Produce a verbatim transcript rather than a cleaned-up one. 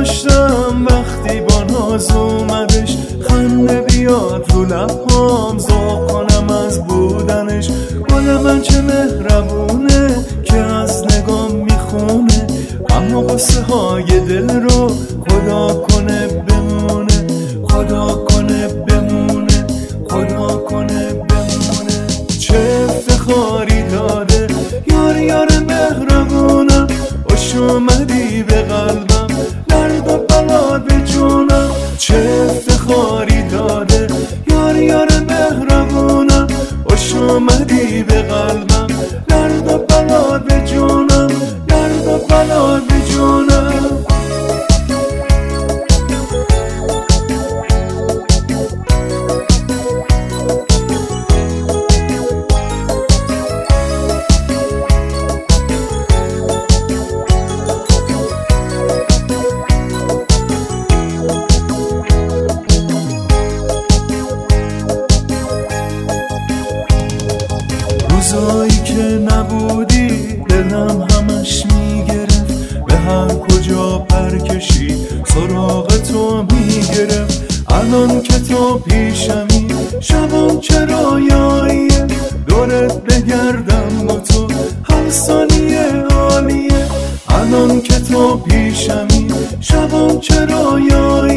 داشتم وقتی با ناز اومدش، خنده بیاد رو لبهام، ذوق کنم از بودنش. گل من چه مهربونه که از نگام میخونه، اما قصه های دل رو خدا کنه بمونه، خدا کنه بمونه، خدا کنه بمونه. چه افتخاری داده یار یار مهربونم، خوش اومدی به قلبم، درد و بلا به جونم. چه افتخاری داده یار یار مهربونم، خوش اومدی به قلبم، درد و بلا به جونم، درد و بلا به جونم. روزایی که نبودی دلم همش میگرفت، به هر کجا پر کشی سراغ تو میگرفت. الان که تو پیشمی شبم چرا یاییه، دورت بگردم با تو هر ثانیه عالیه. الان که تو پیشمی شبم چرا یاییه،